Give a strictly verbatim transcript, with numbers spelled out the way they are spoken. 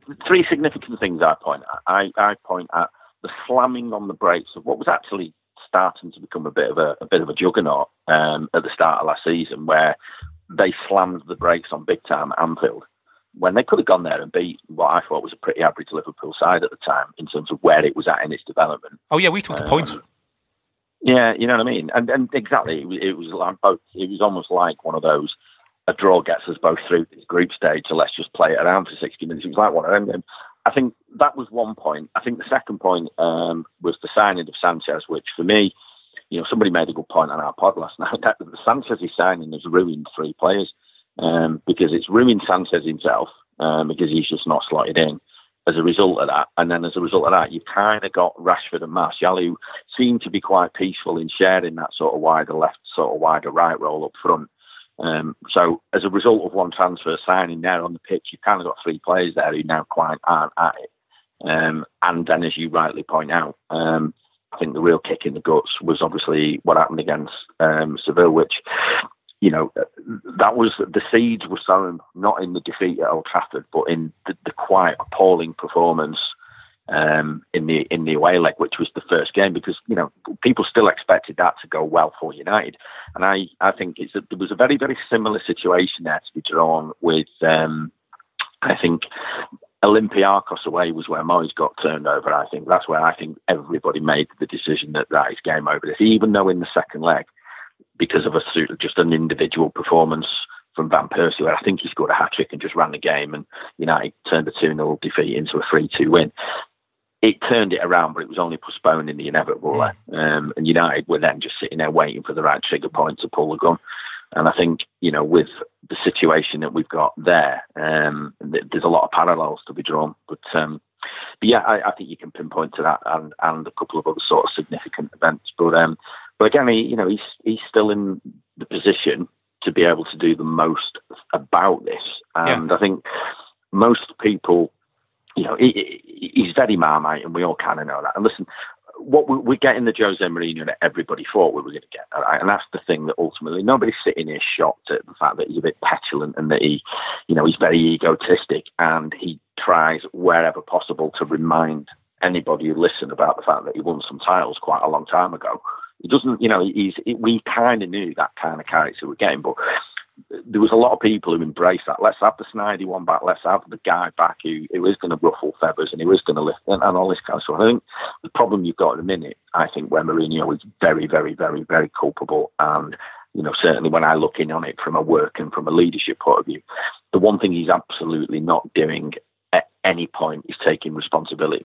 three significant things I point at. I, I point at the slamming on the brakes of what was actually starting to become a bit of a, a bit of a juggernaut um, at the start of last season, where they slammed the brakes on big time at Anfield when they could have gone there and beat what I thought was a pretty average Liverpool side at the time in terms of where it was at in its development. Oh yeah, we took the um, points. Yeah, you know what I mean, and and exactly, it was, it was like both. It was almost like one of those. A draw gets us both through this group stage, so let's just play it around for sixty minutes. It was like one of them. And I think that was one point. I think the second point um, was the signing of Sanchez, which for me, you know, somebody made a good point on our pod last night that the Sanchez's signing has ruined three players um, because it's ruined Sanchez himself um, because he's just not slotted in as a result of that. And then as a result of that, you've kind of got Rashford and Martial, who seem to be quite peaceful in sharing that sort of wider left, sort of wider right role up front. Um, so as a result of one transfer signing there on the pitch, you've kind of got three players there who now quite aren't at it. Um, and then, as you rightly point out, um, I think the real kick in the guts was obviously what happened against um, Seville, which, you know, that was the seeds were sown not in the defeat at Old Trafford, but in the, the quite appalling performance um, in the in the away leg, which was the first game, because, you know, people still expected that to go well for United. And I, I think it's a, there was a very, very similar situation there to be drawn with, um, I think, Olympiacos away was where Moyes got turned over. I think that's where I think everybody made the decision that that is game over. This, even though in the second leg, because of a just an individual performance from Van Persie, where I think he scored a hat trick and just ran the game, and United turned a two nil defeat into a three two win. It turned it around, but it was only postponed in the inevitable. Yeah. Um, and United were then just sitting there waiting for the right trigger point to pull the gun. And I think, you know, with the situation that we've got there, um, th- there's a lot of parallels to be drawn. But, um, but yeah, I, I think you can pinpoint to that and, and a couple of other sort of significant events. But um, but again, he, you know, he's he's still in the position to be able to do the most about this. And yeah. I think most people, you know, he, he's very Marmite, and we all kind of know that. And listen, what we, we're getting the Jose Mourinho that everybody thought we were going to get, right? And that's the thing that ultimately nobody's sitting here shocked at the fact that he's a bit petulant and that he, you know, he's very egotistic and he tries wherever possible to remind anybody who listen about the fact that he won some titles quite a long time ago. He doesn't, you know, he's. We kind of knew that kind of character we're getting, but there was a lot of people who embraced that. Let's have the Snidey one back. Let's have the guy back who, who is going to ruffle feathers and who is going to lift and, and all this kind of stuff. I think the problem you've got at the minute, I think, where Mourinho is very, very, very, very culpable. And, you know, certainly when I look in on it from a work and from a leadership point of view, the one thing he's absolutely not doing at any point is taking responsibility